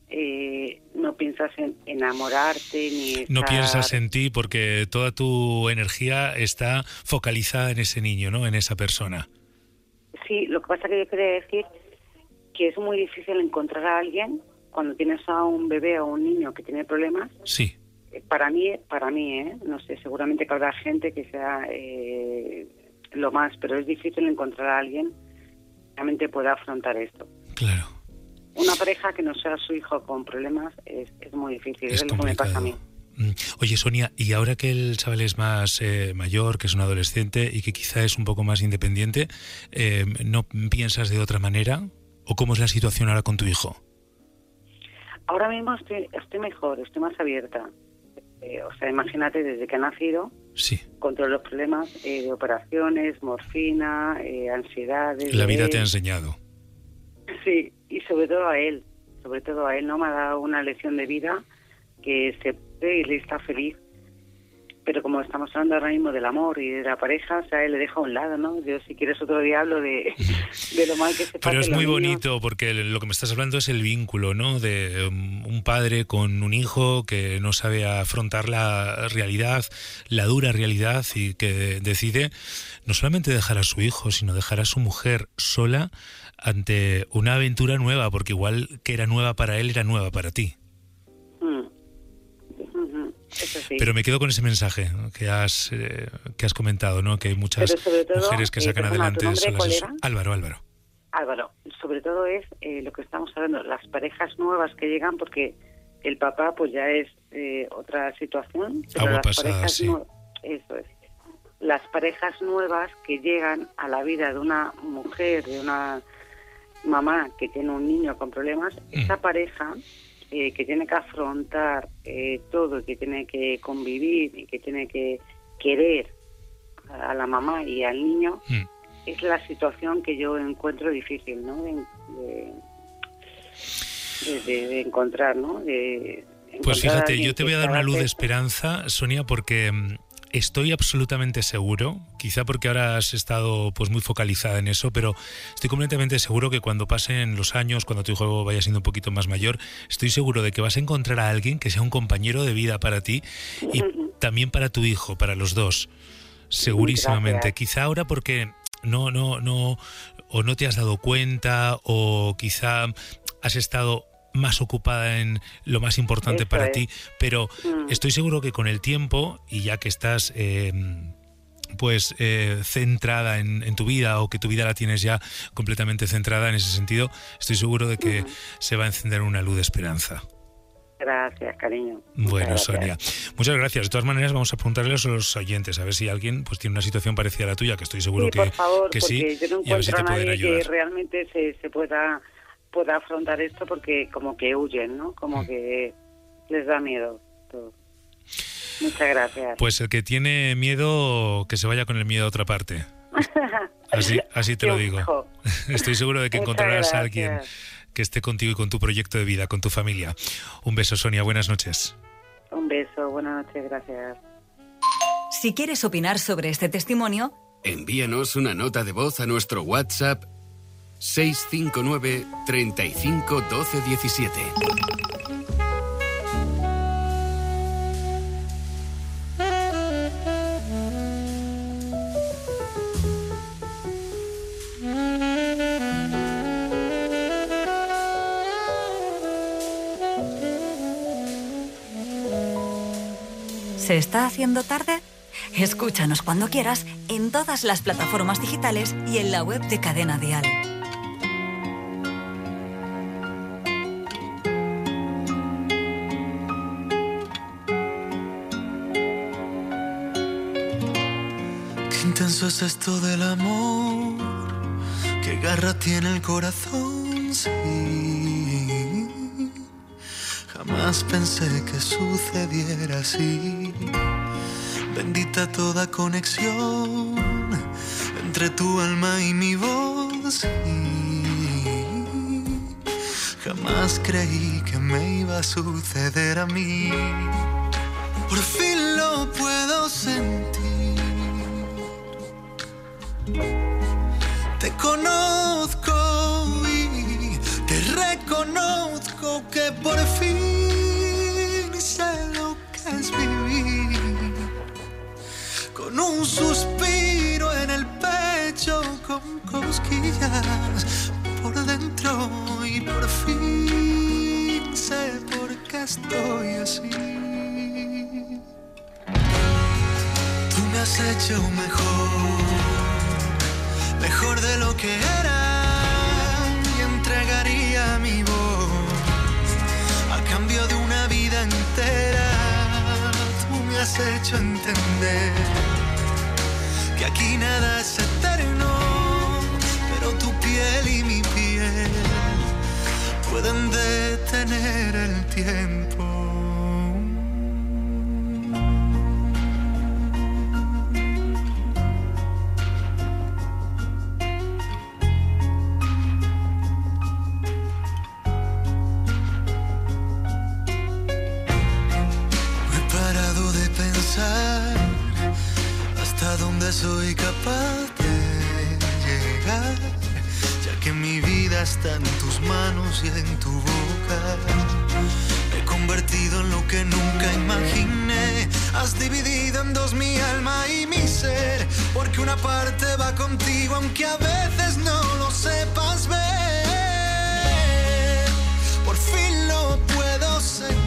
no piensas en enamorarte ni no piensas en ti porque toda tu energía está focalizada en ese niño, ¿no? En esa persona. Sí, lo que pasa es que yo quería decir que es muy difícil encontrar a alguien cuando tienes a un bebé o un niño que tiene problemas. Sí. Para mí, no sé, seguramente que habrá gente que sea lo más, pero es difícil encontrar a alguien que realmente pueda afrontar esto. Claro. Una pareja que no sea su hijo con problemas es muy difícil, es lo que me pasa a mí. Oye, Sonia, y ahora que el chaval es más mayor, que es un adolescente y que quizá es un poco más independiente, ¿no piensas de otra manera? ¿O cómo es la situación ahora con tu hijo? Ahora mismo estoy mejor, estoy más abierta. O sea, imagínate, desde que ha nacido, con todos los problemas de operaciones, morfina, ansiedades... La vida te ha enseñado. Sí, y sobre todo a él, ¿no? Me ha dado una lección de vida que se ve y le está feliz. Pero como estamos hablando ahora mismo del amor y de la pareja, o sea, él le deja a un lado, ¿no? Yo, si quieres otro día, hablo de lo mal que se pasa. Pero es muy bonito porque lo que me estás hablando es el vínculo, ¿no? De un padre con un hijo que no sabe afrontar la realidad, la dura realidad, y que decide no solamente dejar a su hijo, sino dejar a su mujer sola ante una aventura nueva, porque igual que era nueva para él, era nueva para ti. Eso sí. Pero me quedo con ese mensaje, ¿no? que has comentado, ¿no? Que hay muchas mujeres que sacan adelante solas. Álvaro, sobre todo es lo que estamos hablando, las parejas nuevas que llegan, porque el papá pues ya es otra situación. Pero agua las pasada, parejas sí. Eso es. Las parejas nuevas que llegan a la vida de una mujer, de una mamá que tiene un niño con problemas, esa pareja que tiene que afrontar todo, que tiene que convivir y que tiene que querer a la mamá y al niño, es la situación que yo encuentro difícil, ¿no? De encontrar, ¿no? Pues fíjate, yo te voy a dar una luz de esperanza, Sonia, porque estoy absolutamente seguro, quizá porque ahora has estado pues muy focalizada en eso, pero estoy completamente seguro que cuando pasen los años, cuando tu hijo vaya siendo un poquito más mayor, estoy seguro de que vas a encontrar a alguien que sea un compañero de vida para ti y también para tu hijo, para los dos, segurísimamente. Gracias. Quizá ahora porque no te has dado cuenta, o quizá has estado más ocupada en lo más importante Eso para es. ti, pero estoy seguro que con el tiempo, y ya que estás centrada en tu vida, o que tu vida la tienes ya completamente centrada en ese sentido, estoy seguro de que se va a encender una luz de esperanza. Gracias, cariño. Bueno, Muchas Sonia, gracias. muchas gracias. De todas maneras, vamos a preguntarles a los oyentes, a ver si alguien pues tiene una situación parecida a la tuya, que estoy seguro Sí, por favor, que porque sí, yo no y a ver si encuentro te a pueden nadie que ayudar. realmente se pueda afrontar esto, porque como que huyen, ¿no? Como que les da miedo todo. Muchas gracias. Pues el que tiene miedo, que se vaya con el miedo a otra parte. Así te lo digo. Estoy seguro de que Muchas encontrarás a gracias. alguien que esté contigo y con tu proyecto de vida, con tu familia. Un beso, Sonia, buenas noches. Un beso, buenas noches, gracias. Si quieres opinar sobre este testimonio, Envíanos una nota de voz a nuestro WhatsApp 659 35 12 17. ¿Se está haciendo tarde? Escúchanos cuando quieras en todas las plataformas digitales y en la web de Cadena Dial. Qué intenso es esto del amor, qué garra tiene el corazón, sí. Jamás pensé que sucediera así. Bendita toda conexión entre tu alma y mi voz. Sí. Jamás creí que me iba a suceder a mí. Por fin lo puedo sentir. Te conozco y te reconozco que por fin sé lo que es vivir. Con un suspiro en el pecho, con cosquillas por dentro y por fin sé por qué estoy así. Tú me has hecho mejor de lo que era, y entregaría mi voz a cambio de una vida entera. Tú me has hecho entender que aquí nada es eterno, pero tu piel y mi piel pueden detener el tiempo. Hasta dónde soy capaz de llegar, ya que mi vida está en tus manos y en tu boca. Me he convertido en lo que nunca imaginé. Has dividido en dos mi alma y mi ser, porque una parte va contigo aunque a veces no lo sepas ver. Por fin lo puedo sentir.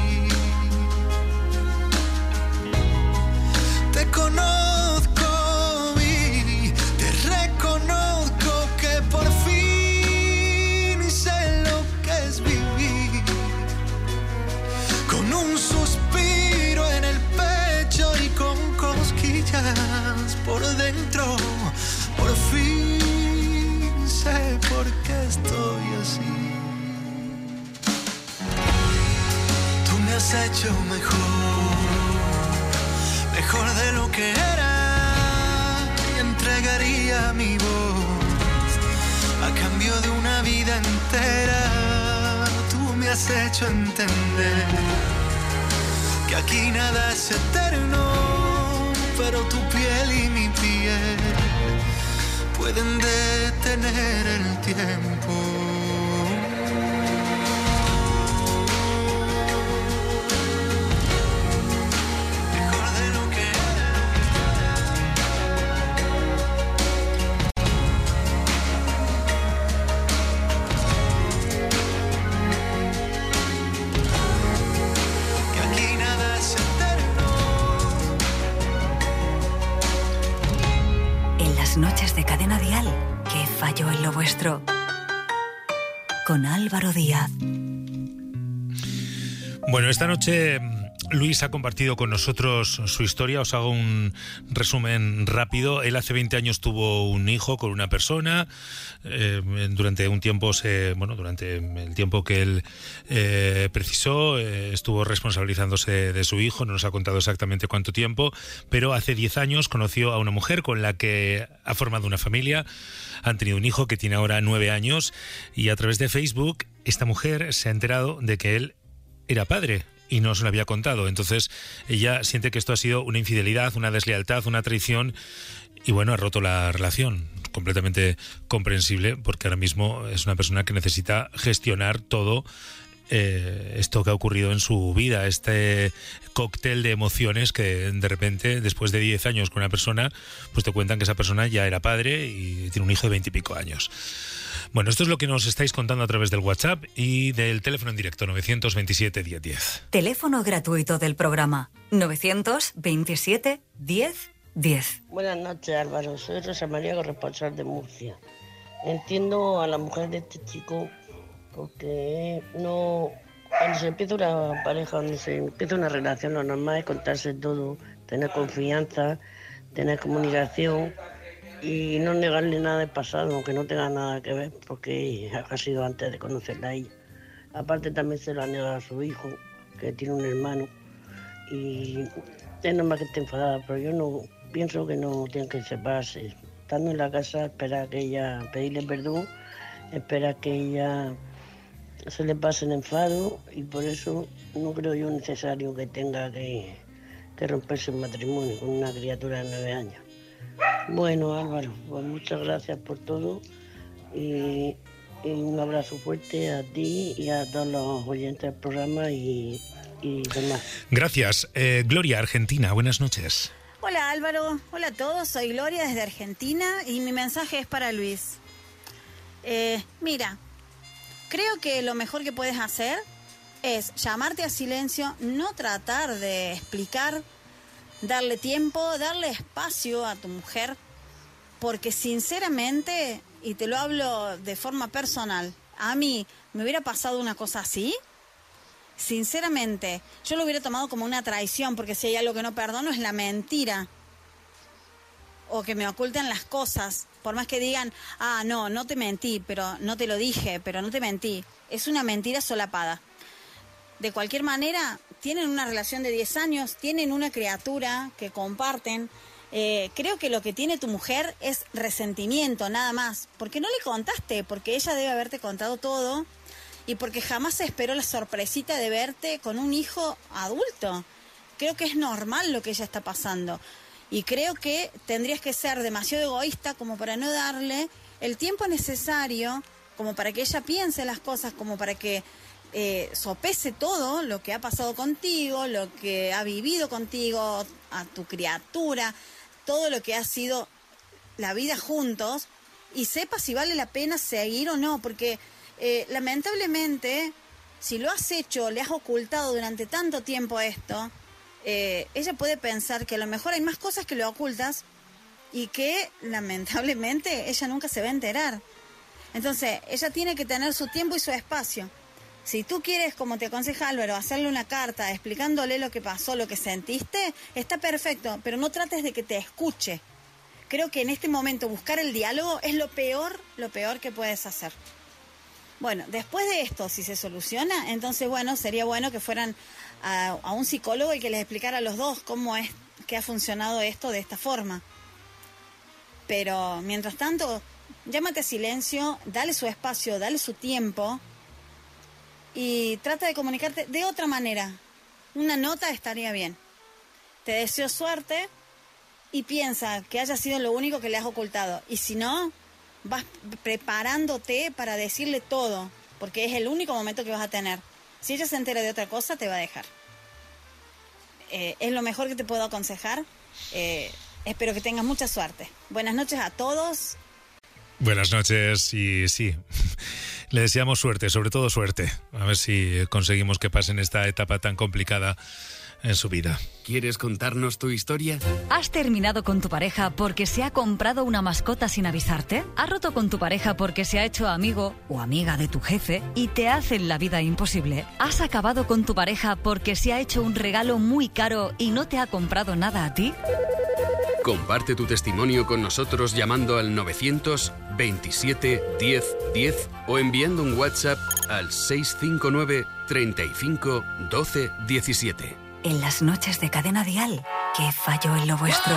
Te conozco y te reconozco que por fin sé lo que es vivir. Con un suspiro en el pecho y con cosquillas por dentro, por fin sé por qué estoy así. Tú me has hecho mejor de lo que era, y entregaría mi voz a cambio de una vida entera. Tú me has hecho entender que aquí nada es eterno, pero tu piel y mi piel pueden detener el tiempo. Noches de Cadena Dial, que falló en lo vuestro. Con Álvaro Díaz. Bueno, esta noche Luis ha compartido con nosotros su historia. Os hago un resumen rápido. Él hace 20 años tuvo un hijo con una persona. Durante un tiempo, durante el tiempo que él precisó, estuvo responsabilizándose de su hijo. No nos ha contado exactamente cuánto tiempo, pero hace 10 años conoció a una mujer con la que ha formado una familia. Han tenido un hijo que tiene ahora 9 años y a través de Facebook esta mujer se ha enterado de que él era padre y no se lo había contado. Entonces ella siente que esto ha sido una infidelidad, una deslealtad, una traición y bueno, ha roto la relación. Completamente comprensible porque ahora mismo es una persona que necesita gestionar todo esto que ha ocurrido en su vida, este cóctel de emociones que de repente, después de 10 años con una persona, pues te cuentan que esa persona ya era padre y tiene un hijo de 20 y pico años. Bueno, esto es lo que nos estáis contando a través del WhatsApp y del teléfono en directo 927 1010. Teléfono gratuito del programa 927 1010. Buenas noches, Álvaro. Soy Rosa María, corresponsal de Murcia. Entiendo a la mujer de este chico porque cuando se empieza una pareja, cuando se empieza una relación, lo normal es contarse todo, tener confianza, tener comunicación y no negarle nada del pasado, aunque no tenga nada que ver, porque ha sido antes de conocerla a ella. Aparte también se lo ha negado a su hijo, que tiene un hermano, y es normal que esté enfadada, pero yo no pienso que no tienen que separarse. Estando en la casa, espera que ella, pedirle perdón, espera que ella se le pase el enfado, y por eso no creo yo necesario que tenga que romperse el matrimonio con una criatura de 9 años. Bueno, Álvaro, pues muchas gracias por todo y un abrazo fuerte a ti y a todos los oyentes del programa y demás. Gracias. Gloria, Argentina, buenas noches. Hola Álvaro, hola a todos, soy Gloria desde Argentina y mi mensaje es para Luis. Mira, creo que lo mejor que puedes hacer es llamarte a silencio, no tratar de explicar, darle tiempo, darle espacio a tu mujer, porque sinceramente, y te lo hablo de forma personal, a mí me hubiera pasado una cosa así, sinceramente, yo lo hubiera tomado como una traición, porque si hay algo que no perdono es la mentira, o que me oculten las cosas, por más que digan, no te mentí, pero no te lo dije, pero no te mentí, es una mentira solapada. De cualquier manera, tienen una relación de 10 años, tienen una criatura que comparten. Creo que lo que tiene tu mujer es resentimiento, nada más. Porque no le contaste, porque ella debe haberte contado todo y porque jamás se esperó la sorpresita de verte con un hijo adulto. Creo que es normal lo que ella está pasando. Y creo que tendrías que ser demasiado egoísta como para no darle el tiempo necesario, como para que ella piense las cosas, como para que sopese todo lo que ha pasado contigo, lo que ha vivido contigo, a tu criatura, todo lo que ha sido la vida juntos, y sepa si vale la pena seguir o no, porque lamentablemente, si lo has hecho, le has ocultado durante tanto tiempo esto, ella puede pensar que a lo mejor hay más cosas que le ocultas y que lamentablemente ella nunca se va a enterar. Entonces, ella tiene que tener su tiempo y su espacio. Si tú quieres, como te aconseja Álvaro, hacerle una carta explicándole lo que pasó, lo que sentiste, está perfecto, pero no trates de que te escuche. Creo que en este momento buscar el diálogo es lo peor que puedes hacer. Bueno, después de esto, si se soluciona, entonces, bueno, sería bueno que fueran a un psicólogo y que les explicara a los dos cómo es que ha funcionado esto de esta forma. Pero, mientras tanto, llámate a silencio, dale su espacio, dale su tiempo y trata de comunicarte de otra manera. Una nota estaría bien. Te deseo suerte y piensa que haya sido lo único que le has ocultado. Y si no, vas preparándote para decirle todo, porque es el único momento que vas a tener. Si ella se entera de otra cosa, te va a dejar. Es lo mejor que te puedo aconsejar. Espero que tengas mucha suerte. Buenas noches a todos. Buenas noches y sí, le deseamos suerte, sobre todo suerte. A ver si conseguimos que pasen esta etapa tan complicada en su vida. ¿Quieres contarnos tu historia? ¿Has terminado con tu pareja porque se ha comprado una mascota sin avisarte? ¿Has roto con tu pareja porque se ha hecho amigo o amiga de tu jefe y te hacen la vida imposible? ¿Has acabado con tu pareja porque se ha hecho un regalo muy caro y no te ha comprado nada a ti? Comparte tu testimonio con nosotros llamando al 927 1010 o enviando un WhatsApp al 659 35 12 17. En las noches de Cadena Dial, ¿qué falló en lo vuestro?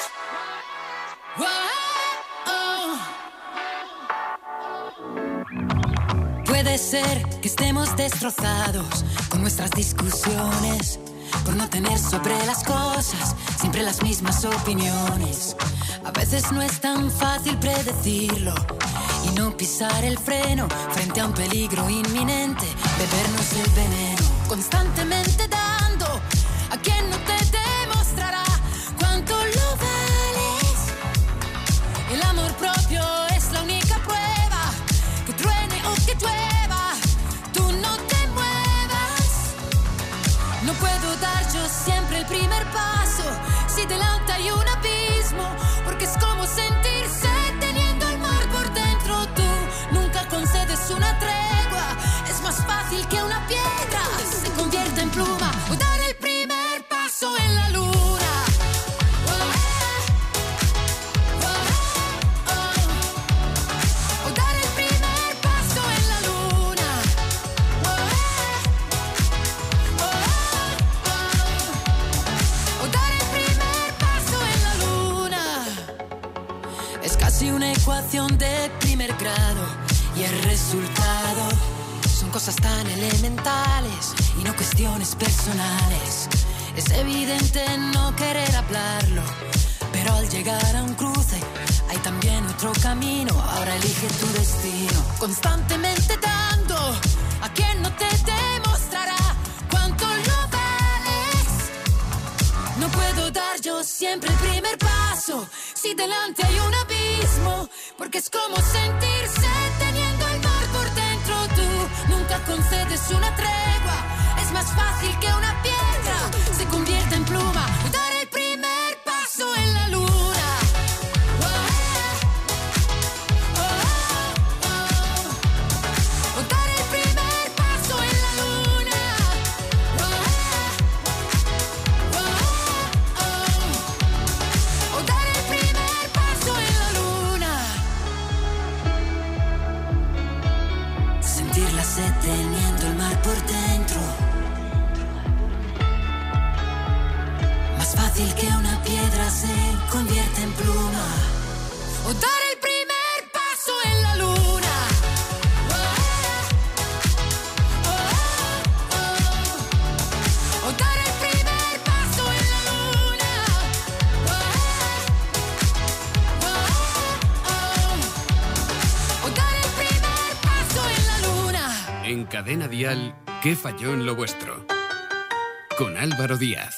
Puede ser que estemos destrozados con nuestras discusiones, por no tener sobre las cosas siempre las mismas opiniones. A veces no es tan fácil predecirlo y no pisar el freno frente a un peligro inminente, bebernos el veneno, constantemente dando a quien no te demostrará cuánto lo vales. El amor propio es la única prueba, que truene o que llueva, tú no te muevas. No puedo dar yo siempre el primer paso si delante hay un abismo, porque es como sentirse teniendo el mar por dentro. Tú nunca concedes una tregua, es más fácil que una piedra se convierta en pluma o dar el primer paso en la luna. O dar el primer paso en la luna. O dar el primer paso en la luna. Es casi una ecuación de primer grado y el resultado son cosas tan elementales y no cuestiones personales. Es evidente no querer hablarlo, pero al llegar a un cruce hay también otro camino. Ahora elige tu destino, constantemente dando a quien no te demostrará cuánto lo vales. No puedo dar yo siempre el primer paso si delante hay un abismo, porque es como sentirse teniendo el mar por dentro. Tú nunca concedes una tregua, es más fácil que una piedra se convierta en pluma o dar el primer paso en la luna. O dar el primer paso en la luna. O dar el primer paso en la luna. Sentir la sed teniendo el mar por dentro. Más fácil que una piedra se convierte en pluma. O dar el primer paso en la luna. O dar el primer paso en la luna. O dar el primer paso en la luna. En Cadena Dial, ¿qué falló en lo vuestro? Con Álvaro Díaz.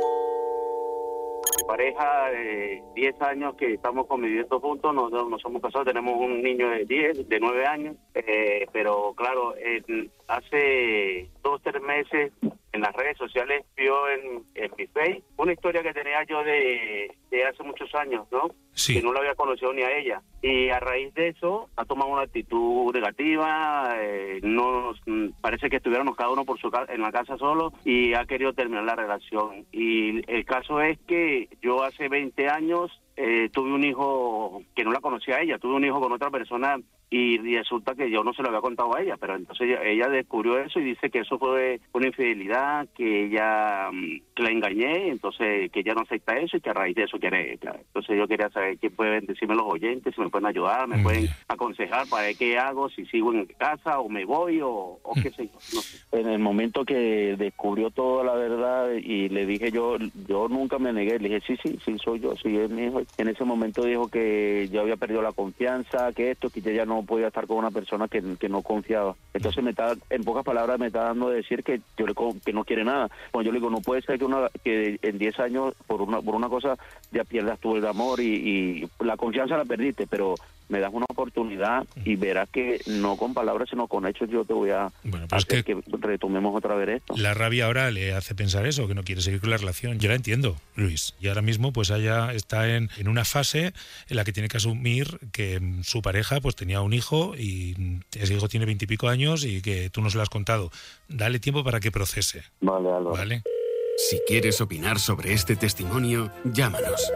Pareja de 10 años que estamos conviviendo juntos, nos somos casados, tenemos un niño de 9 años, pero claro, hace 2 o 3 meses en las redes sociales vio en mi Face una historia que tenía yo de hace muchos años, ¿no? Sí. Que no la había conocido ni a ella. Y a raíz de eso ha tomado una actitud negativa, parece que estuviéramos cada uno en la casa solo y ha querido terminar la relación. Y el caso es que yo hace 20 años tuve un hijo que no la conocía a ella, tuve un hijo con otra persona y resulta que yo no se lo había contado a ella, pero entonces ella descubrió eso y dice que eso fue una infidelidad, que ella que la engañé, entonces que ella no acepta eso y que a raíz de eso quiere. Entonces yo quería saber qué pueden decirme los oyentes, si me pueden ayudar, me pueden aconsejar para ver qué hago, si sigo en casa o me voy o qué sé yo. No sé. En el momento que descubrió toda la verdad y le dije yo nunca me negué, le dije sí soy yo, sí es mi hijo. En ese momento dijo que yo había perdido la confianza, que ya no podía estar con una persona que no confiaba. Entonces en pocas palabras me está dando a decir que que no quiere nada. Bueno, yo le digo, no puede ser que en 10 años por una cosa ya pierdas tú el amor y la confianza la perdiste, pero me das una oportunidad y verás que no con palabras sino con hechos yo te voy a hacer que retomemos otra vez esto. La rabia ahora le hace pensar eso, que no quiere seguir con la relación. Yo la entiendo, Luis. Y ahora mismo pues ella está en una fase en la que tiene que asumir que su pareja pues tenía un hijo y ese hijo tiene 20 y pico años y que tú no se lo has contado. Dale tiempo para que procese. Vale, Álvaro. ¿Vale? Si quieres opinar sobre este testimonio, llámanos.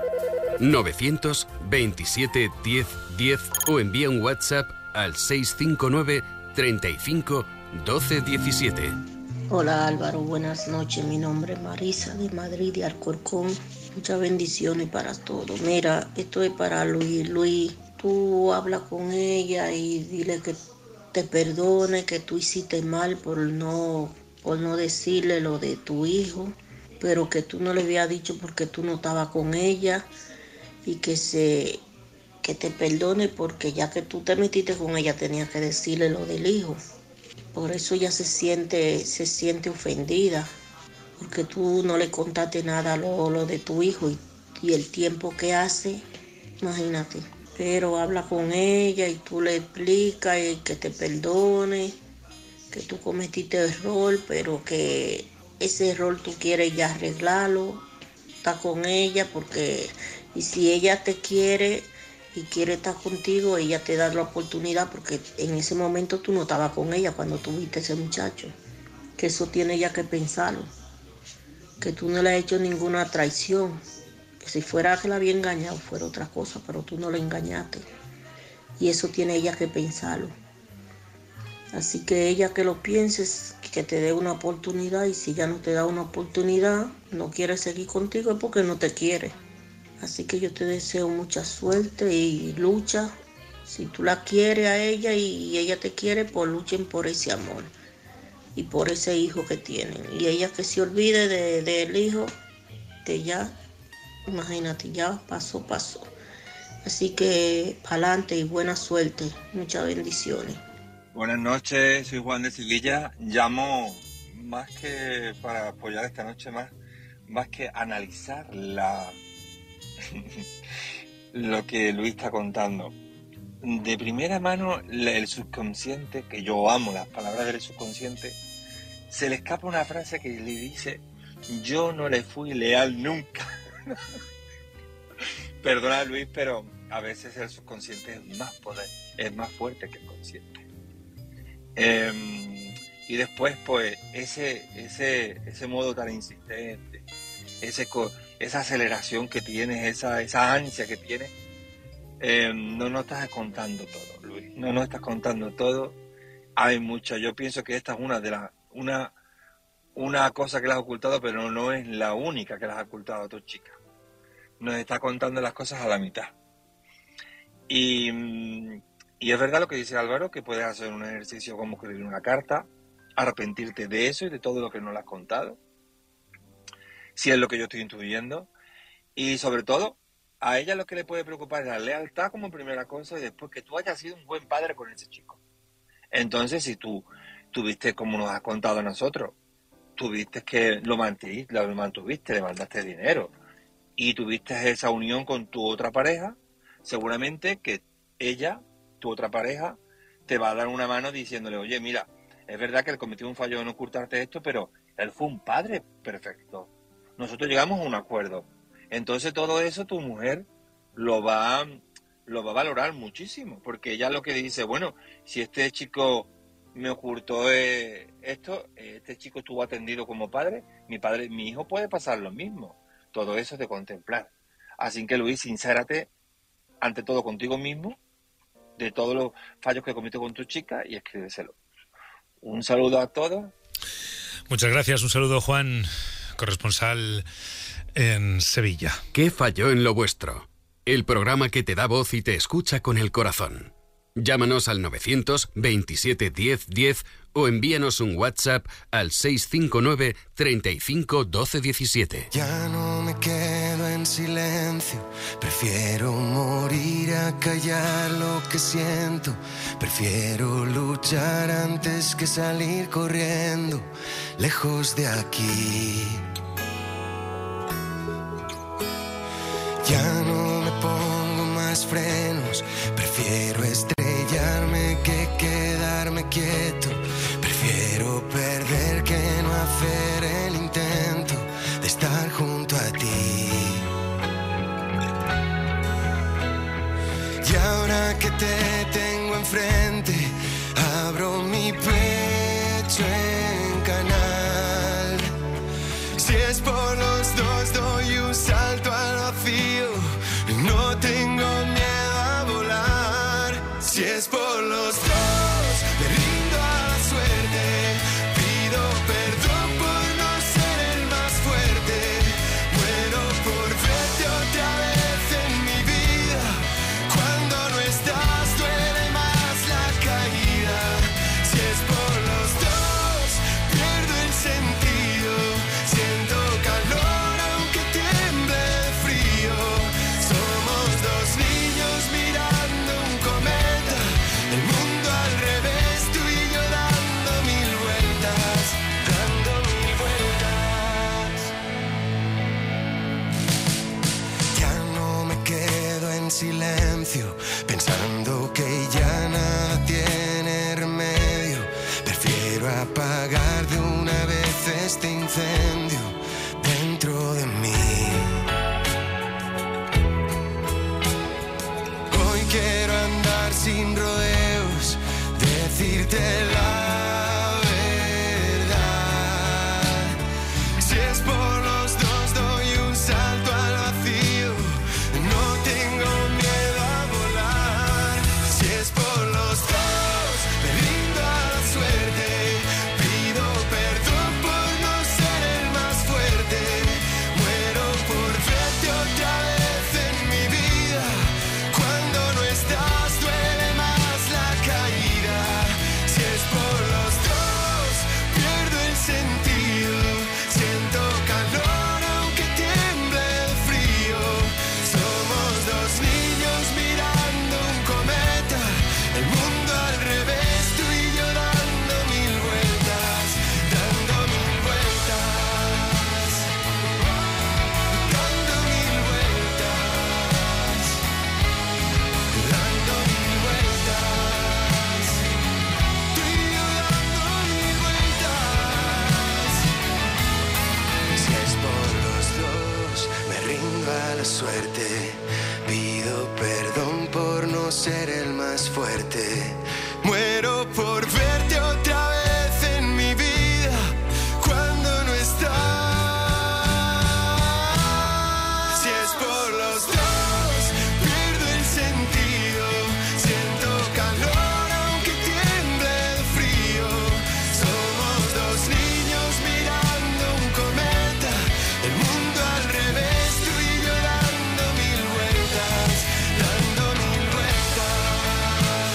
927 10 10 o envía un WhatsApp al 659 35 12 17. Hola Álvaro, buenas noches. Mi nombre es Marisa de Madrid, de Alcorcón. Muchas bendiciones para todos. Mira, esto es para Luis. Luis, tú habla con ella y dile que te perdone, que tú hiciste mal por no decirle lo de tu hijo, pero que tú no le habías dicho porque tú no estabas con ella y que se que te perdone, porque ya que tú te metiste con ella tenías que decirle lo del hijo. Por eso ella se siente ofendida, porque tú no le contaste nada lo de tu hijo y el tiempo que hace, imagínate. Pero habla con ella y tú le explicas y que te perdone, que tú cometiste error, pero que ese error tú quieres ya arreglarlo, está con ella, porque y si ella te quiere y quiere estar contigo, ella te da la oportunidad, porque en ese momento tú no estabas con ella cuando tuviste ese muchacho, que eso tiene ella que pensarlo, que tú no le has hecho ninguna traición, que si fuera que la había engañado fuera otra cosa, pero tú no la engañaste, y eso tiene ella que pensarlo. Así que ella que lo pienses, que te dé una oportunidad, y si ya no te da una oportunidad, no quiere seguir contigo, es porque no te quiere. Así que yo te deseo mucha suerte y lucha. Si tú la quieres a ella y ella te quiere, pues luchen por ese amor y por ese hijo que tienen. Y ella que se olvide del hijo, que ya, imagínate, ya pasó. Así que pa'lante y buena suerte. Muchas bendiciones. Buenas noches, soy Juan de Sevilla. Llamo más que para apoyar esta noche, más que analizar lo que Luis está contando. De primera mano, el subconsciente, que yo amo las palabras del subconsciente, se le escapa una frase que le dice: yo no le fui leal nunca. Perdona, Luis, pero a veces el subconsciente es más fuerte que el consciente. Y después, pues, ese modo tan insistente, esa aceleración que tienes, esa ansia que tienes, no nos estás contando todo, Luis. No nos estás contando todo. Hay mucha. Yo pienso que esta es una cosa que le has ocultado, pero no es la única que le has ocultado a tu chica. Nos está contando las cosas a la mitad. Y es verdad lo que dice Álvaro, que puedes hacer un ejercicio como escribir una carta, arrepentirte de eso y de todo lo que no le has contado, si es lo que yo estoy intuyendo. Y sobre todo, a ella lo que le puede preocupar es la lealtad como primera cosa, y después que tú hayas sido un buen padre con ese chico. Entonces, si tú tuviste, como nos has contado a nosotros, tuviste que lo mantuviste, le mandaste dinero y tuviste esa unión con tu otra pareja, seguramente que ella, tu otra pareja, te va a dar una mano diciéndole: oye, mira, es verdad que él cometió un fallo en ocultarte esto, pero él fue un padre perfecto. Nosotros llegamos a un acuerdo. Entonces todo eso tu mujer lo va a valorar muchísimo, porque ella lo que dice: bueno, si este chico me ocultó esto, este chico estuvo atendido como padre, mi hijo puede pasar lo mismo. Todo eso es de contemplar. Así que, Luis, sincérate ante todo contigo mismo de todos los fallos que cometió con tu chica y escríbeselo. Un saludo a todos. Muchas gracias. Un saludo, Juan, corresponsal en Sevilla. ¿Qué falló en lo vuestro? El programa que te da voz y te escucha con el corazón. Llámanos al 927 10 10 o envíanos un WhatsApp al 659 35 12 17. Ya no me quedo en silencio, prefiero morir a callar lo que siento, prefiero luchar antes que salir corriendo, lejos de aquí. Ya no me pongo más frenos, prefiero estrellarme que quedarme quieto, prefiero perder que no hacer el intento de estar junto a ti. Y ahora que te tengo enfrente, abro mi pecho en canal. Si es por los dos, doy un salto al vacío, no tengo miedo a volar. Si es por los dos, me rindo a la suerte, pido perdón por no ser el más fuerte, muero por verte otra vez en mi vida, cuando no estás duele más la caída. Si es por los dos, pierdo el sentido, siento calor aunque tiemble de frío, somos dos niños mirando pensando que ya nada tiene remedio. Prefiero apagar de una vez este incendio dentro de mí. Hoy quiero andar sin rodeos, decirte la verdad. Si es por los dos doy un salto al vacío, no tengo miedo a volar. Si es por los dos me rindo a la suerte, pido perdón por no ser el más fuerte. Muero por verte otra vez en mi vida. Cuando no estás duele más la caída. Si es por los dos pierdo el sentido. Siento calor aunque tiemble de frío. Somos dos niños mirando un cometa, el mundo al revés, tú y yo dando mil vueltas, dando mil vueltas, dando mil vueltas, dando mil vueltas, tú y yo dando mil vueltas. Si es por los dos, me rindo a la suerte. Pido perdón por no ser el más fuerte. Muero por verte otra vez en mi vida. Cuando no estás. Si es por los dos, pierdo el sentido. Siento calor aunque tiemble de frío. Somos dos niños mirando un cometa, el mundo al revés, tú y yo dando mil vueltas, dando mil vueltas,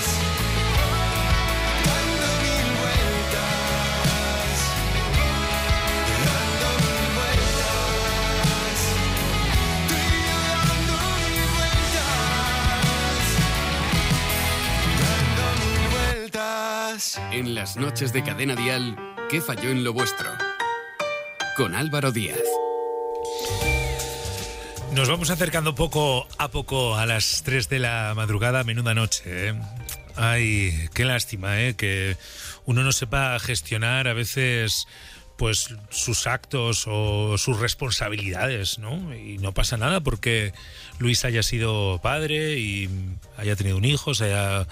dando mil vueltas, dando mil vueltas, tú y yo dando mil vueltas, dando mil vueltas. En las noches de Cadena Dial, ¿qué falló en lo vuestro? Con Álvaro Díaz. Nos vamos acercando poco a poco a las 3 de la madrugada, menuda noche, ¿eh? Ay, qué lástima, ¿eh? Que uno no sepa gestionar a veces pues sus actos o sus responsabilidades, ¿no? Y no pasa nada porque Luis haya sido padre y haya tenido un hijo, se haya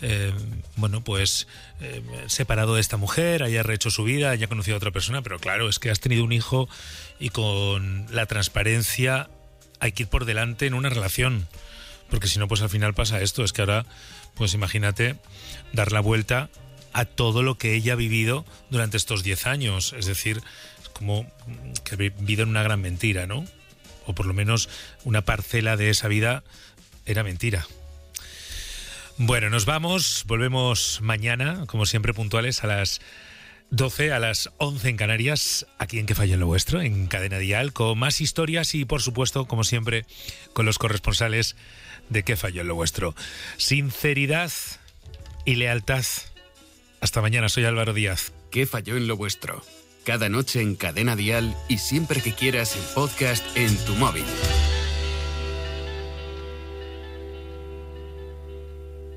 separado de esta mujer, haya rehecho su vida, haya conocido a otra persona, pero claro, es que has tenido un hijo y con la transparencia hay que ir por delante en una relación, porque si no, pues al final pasa esto, es que ahora, pues imagínate dar la vuelta a todo lo que ella ha vivido durante estos 10 años, es decir, es como que ha vivido en una gran mentira, ¿no? O por lo menos una parcela de esa vida era mentira. Bueno, nos vamos, volvemos mañana, como siempre puntuales, a las 12, a las 11 en Canarias, aquí en ¿Qué falló en lo vuestro?, en Cadena Dial, con más historias y, por supuesto, como siempre, con los corresponsales de ¿Qué falló en lo vuestro? Sinceridad y lealtad. Hasta mañana, soy Álvaro Díaz. ¿Qué falló en lo vuestro? Cada noche en Cadena Dial y siempre que quieras en podcast en tu móvil.